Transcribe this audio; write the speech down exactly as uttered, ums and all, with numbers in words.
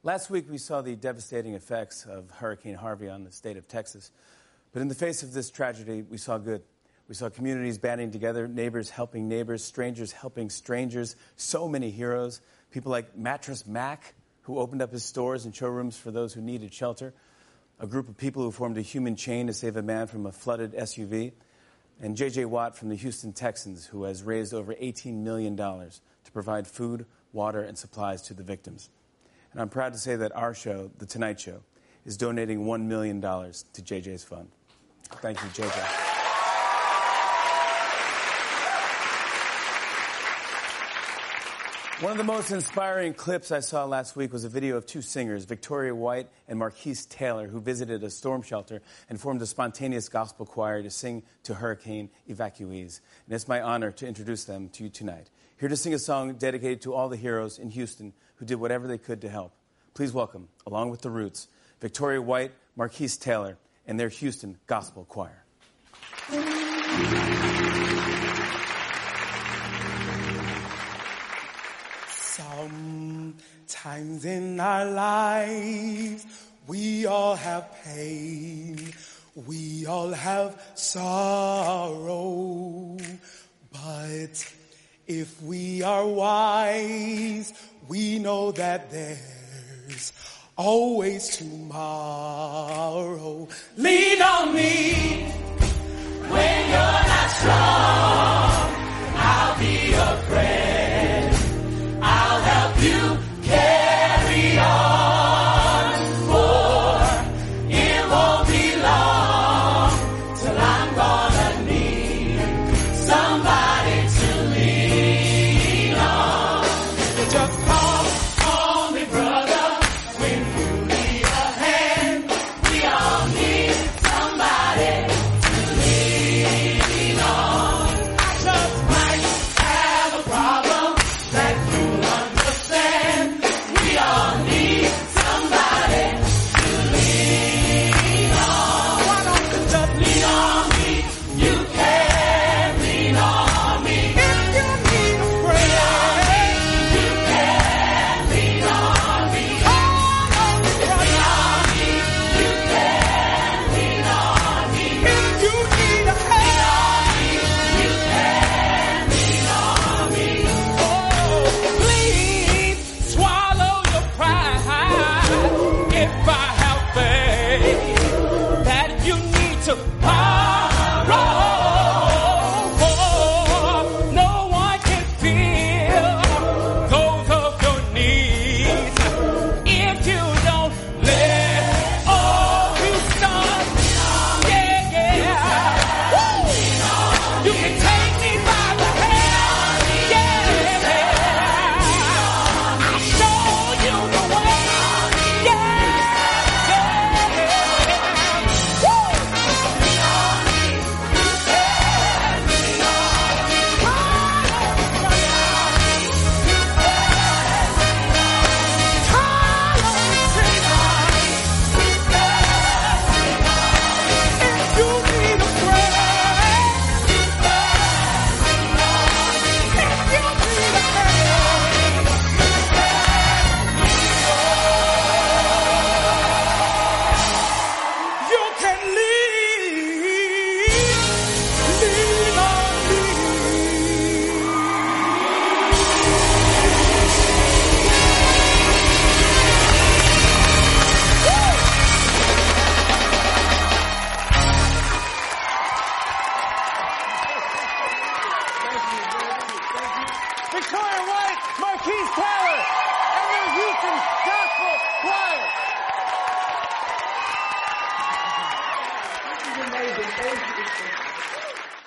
Last week, we saw the devastating effects of Hurricane Harvey on the state of Texas. But in the face of this tragedy, we saw good. We saw communities banding together, neighbors helping neighbors, strangers helping strangers, so many heroes. People like Mattress Mac, who opened up his stores and showrooms for those who needed shelter. A group of people who formed a human chain to save a man from a flooded S U V. And J J Watt from the Houston Texans, who has raised over eighteen million dollars to provide food, water, and supplies to the victims. And I'm proud to say that our show, The Tonight Show, is donating one million dollars to J J's fund. Thank you, J J. One of the most inspiring clips I saw last week was a video of two singers, Victoria White and Marquise Taylor, who visited a storm shelter and formed a spontaneous gospel choir to sing to hurricane evacuees. And it's my honor to introduce them to you tonight. Here to sing a song dedicated to all the heroes in Houston who did whatever they could to help. Please welcome, along with the Roots, Victoria White, Marquise Taylor, and their Houston Gospel Choir. Sometimes in our lives, we all have pain, we all have sorrow, but if we are wise, we know that there's always tomorrow. Lean on me when you're not strong. I'll be your friend. I'll help you carry on. For it won't be long till I'm gonna need somebody to lean on. Just call on me, brother, when you need a hand. We all need somebody to lean on. I just might have a problem that you'll understand. We all need somebody to lean on. Why don't you just lean on me? You can lean on me. If you need a friend, you can lean on me. All on me, brother. You can lean on me. If you need a hand, you can lean on me. Oh, please swallow your pride. If I have faith that you need to borrow, no one can feel those of your needs if you don't let all you start. Yeah, yeah. Woo! You can take me by the hand. Yeah, I'll show you the way. Yeah, yeah. Woo! If you need a friend, if you need a friend, you can lean, lean on me. Victoria White, Marquise Taylor, and their Houston Gospel Choir. This is amazing. Thank you.